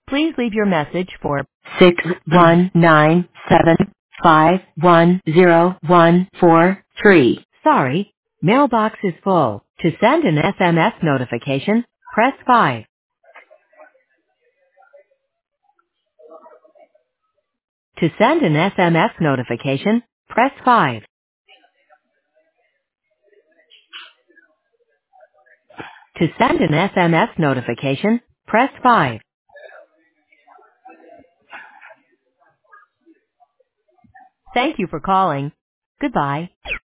Please leave your message for 619751014. Sorry, mailbox is full. To send an SMS notification, press 5. To send an SMS notification, press 5. To send an SMS notification, press 5. Thank you for calling. Goodbye.